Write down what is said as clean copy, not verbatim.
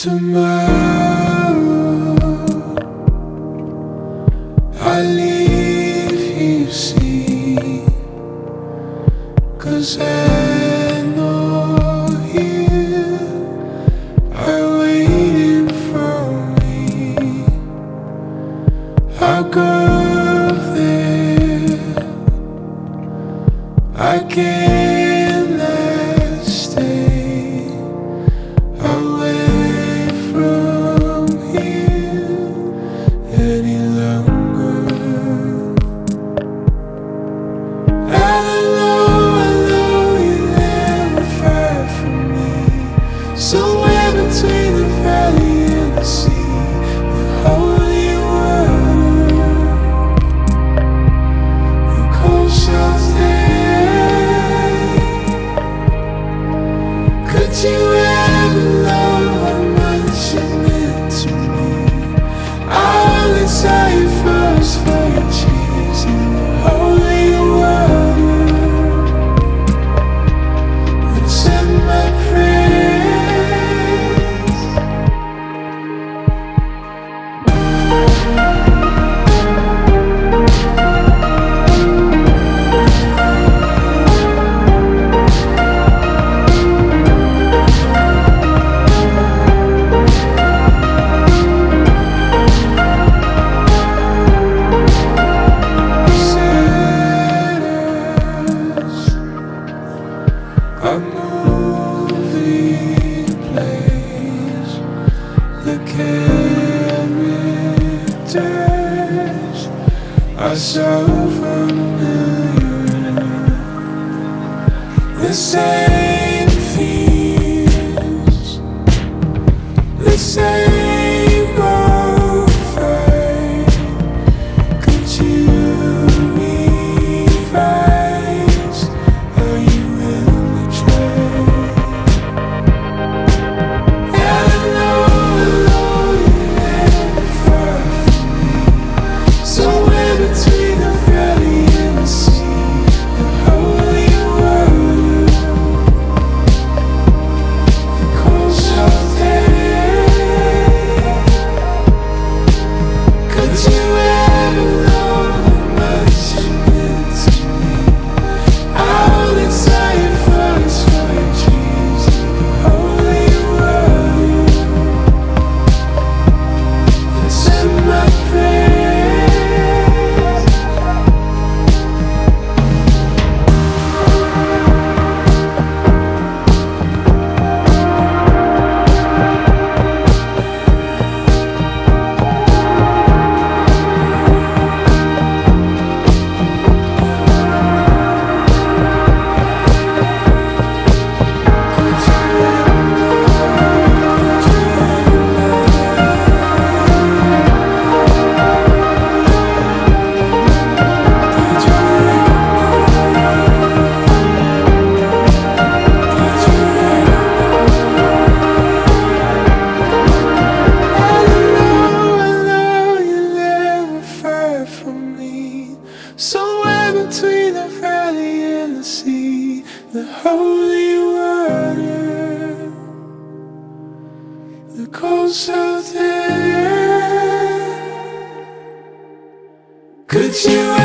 Tomorrow I leave you, see, 'cause I know you are waiting for me. I'll go there, I cannot stay away from you any longer. I know you're never far from me, somewhere between the valley and the sea, the holy water, the cold south air. Could you ever know how much you meant to me? I only saw you first for your cheese in the holy water, and said my prayers. A moving place, the characters are so familiar, the same fears, the same old fight. Could you revise? Are you willing to try? I know you're never far from me, somewhere between the valley and the sea, the holy water, the cold south air. Could you ever know how much you meant to me? I only saw you first for your dreams in the holy water, and said my prayers. Somewhere between the valley and the sea, the holy water, the cold south air. Could you